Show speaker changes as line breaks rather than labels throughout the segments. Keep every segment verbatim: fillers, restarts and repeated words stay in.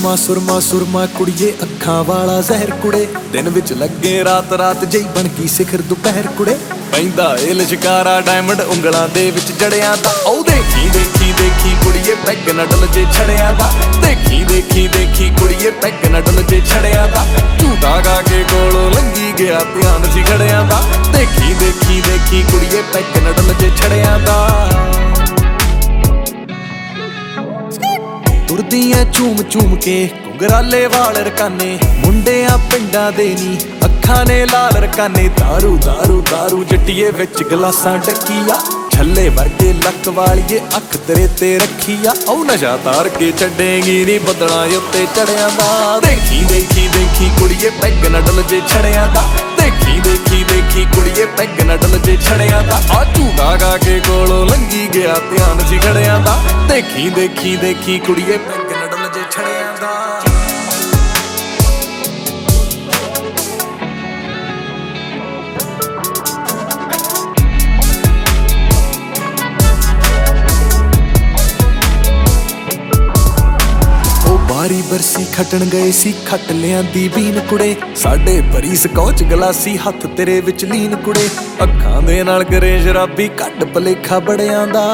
ਸੁਰਮਾ ਸੁਰਮਾ ਸੁਰਮਾ ਕੁੜੀਏ ਅੱਖਾਂ ਵਾਲਾ ਜ਼ਹਿਰ ਕੁੜੇ ਦਿਨ ਵਿੱਚ ਲੱਗੇ ਰਾਤ ਰਾਤ ਜਈ ਬਣ ਗਈ ਸਿਖਰ ਦੁਪਹਿਰ ਕੁੜੇ ਪੈਂਦਾ ਏ ਲਿਸ਼ਕਾਰਾ ਡਾਇਮੰਡ ਉਂਗਲਾਂ ਦੇ ਵਿੱਚ ਜੜਿਆਂ ਦਾ ਉਹ ਦੇਖੀ ਦੇਖੀ ਦੇਖੀ ਕੁੜੀਏ ਪੈਗ ਨਾ ਡਲ ਜੇ ਛੜਿਆਂ ਦਾ ਦੇਖੀ ਦੇਖੀ ਦੇਖੀ ਕੁੜੀਏ ਪੈਗ ਨਾ ਡਲ ਜੇ ਛੜਿਆਂ ਦਾ ਝੂਟਾ ਗਾ ਕੇ ਕੋਲੋਂ ਲੰਗੀ ਗਿਆ ਧਿਆਨ ਸੀ ਖੜਿਆਂ ਦਾ ਦੇਖੀ ਦੇਖੀ ਦੇਖੀ ਕੁੜੀਏ ਪੈਗ ਨਾ ਡਲ ਜੇ ਛੜਿਆਂ ਦਾ ਤੁਰਦੀਆਂ ਝੂਮ ਝੂਮ ਕੇ ਘੁੰਗਰਾਲੇ ਵਾਲ ਰਕਾਨੇ ਮੁੰਡਿਆਂ ਪਿੰਡਾਂ ਦੇ ਨੀ ਅੱਖਾਂ ਨੇ ਲਾਲ ਰਕਾਨੇ ਦਾਰੂ ਦਾਰੂ ਦਾਰੂ ਜੱਟੀਏ ਵਿੱਚ ਗਲਾਸਾਂ ਟੱਕੀਆ ਛੱਲੇ ਵਰਗੇ ਲੱਕ ਵਾਲੀਏ ਅੱਖ ਤੇਰੇ ਤੇ ਰੱਖੀਆ ਉਹ ਨਸ਼ਾ ਤਾਰ ਕੇ ਛੱਡੇਗੀ ਨੀ ਬੱਦਲਾਂ ਉੱਤੇ ਚੜਿਆਂ ਦਾ ਦੇਖੀ ਦੇਖੀ ਦੇਖੀ ਕੁੜੀਏ ਪੈਗ ਨਾ ਡਲ ਜੇ ਛੜਿਆਂ ਦਾ ਦੇਖੀ ਦੇਖੀ ਦੇਖੀ ਕੁੜੀਏ ਪੈਗ ਨਾ ਡਲ ਜੇ ਛੜਿਆਂ ਦਾ ਆ ਝੂਟਾ ਗਾ ਕੇ ਕੋਲੋਂ ਲੰਗੀ ਗਿਆ ਧਿਆਨ ਸੀ ਖੜਿਆਂ ਦਾ ਦੇਖੀ ਦੇਖੀ ਦੇਖੀ ਕੁੜੀਏ ਪੈਗ ਨਾ ਡਲ ਜੇ ਛੜਿਆਂ ਦਾ ਬਾਰੀ ਬਰਸੀ ਖੱਟਣ ਗਏ ਸੀ ਖੱਟ ਲਿਆਂਦੀ ਬੀਨ ਕੁੜੇ ਸਾਡੇ ਭਰੀ ਸਕੌਚ ਗਲਾਸੀ ਹੱਥ ਤੇਰੇ ਵਿੱਚ ਲੀਨ ਕੁੜੇ ਅੱਖਾਂ ਦੇ ਨਾਲ ਕਰੇ ਸ਼ਰਾਬੀ ਕੱਢ ਭਲੇਖਾ ਬੜਿਆਂ ਦਾ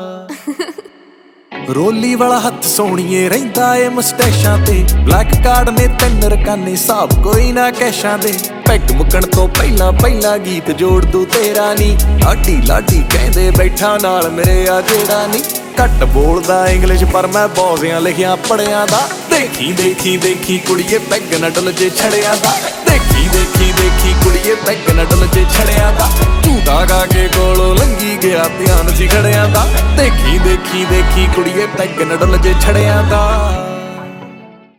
ਰੋਲੀ ਵਾਲਾ ਹੱਥ ਸੋਹਣੀਏ ਰਹਿੰਦਾ ਏ ਮਸਟੈਸ਼ਾਂ ਤੇ ਬਲੈਕ ਕਾਰਡ ਨੇ ਤਿੰਨ ਰਕਾਨੇ ਹਿਸਾਬ ਕੋਈ ਨਾ ਕੈਸ਼ਾਂ ਦੇ ਪੈਗ ਮੁੱਕਣ ਤੋਂ ਪਹਿਲਾਂ ਪਹਿਲਾਂ ਗੀਤ ਜੋੜ ਦੂ ਤੇਰਾ ਨੀ ਲਾਡੀ ਲਾਡੀ ਕਹਿੰਦੇ ਬੈਠਾ ਨਾਲ ਮੇਰੇ ਆ ਜਿਹੜਾ ਨੀ ਘੱਟ ਬੋਲਦਾ ਇੰਗਲਿਸ਼ ਪਰ ਮੈਂ ਬੌਜ਼ਿਆਂ ਲਿਖਿਆ ਪੜਿਆਂ ਦਾ ਦੇਖੀ ਦੇਖੀ ਦੇਖੀ ਕੁੜੀਏ ਪੈਗ ਨਾ ਡਲ ਜੇ ਛੜਿਆਂ ਦਾ ਦੇਖੀ ਦੇਖੀ ਦੇਖੀ ਕੁੜੀਏ ਪੈਗ ਨਾ ਡਲ ਜੇ ਛੜਿਆਂ ਦਾ ਝੂਟਾ ਗਾ ਕੇ ਕੋਲੋਂ ਲੰਗੀ ਗਿਆ ਧਿਆਨ ਸੀ ਖੜਿਆਂ ਦਾ ਦੇਖੀ ਦੇਖੀ ਦੇਖੀ ਕੁੜੀਏ ਪੈਗ ਨਾ ਡਲ ਜੇ ਛੜਿਆਂ ਦਾ